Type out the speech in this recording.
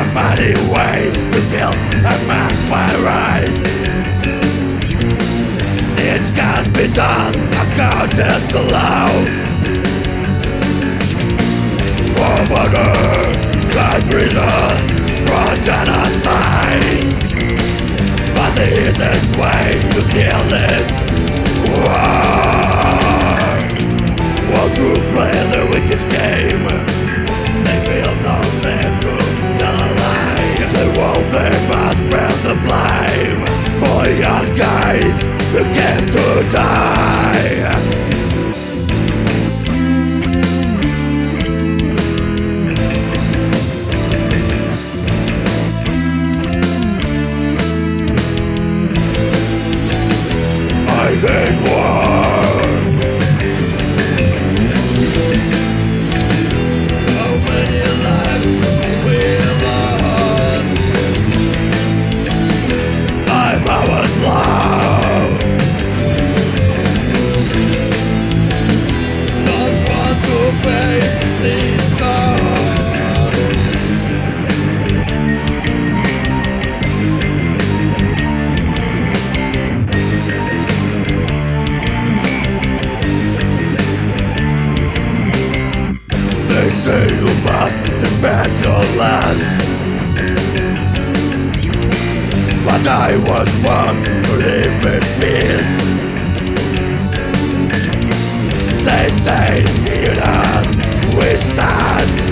many ways to kill a man by right. It can't be done according to law. For murder, God reason, for genocide. But the easiest way to kill this war was to play the wicked game. They feel no shame to tell a lie. They won't, they must bear the blame for young guys who came to die. I hate war. How many lives we lost? I'm our love. Don't want to pay these costs. They say you must defend your land, but I was born to live in peace. They say, Iran, we stand.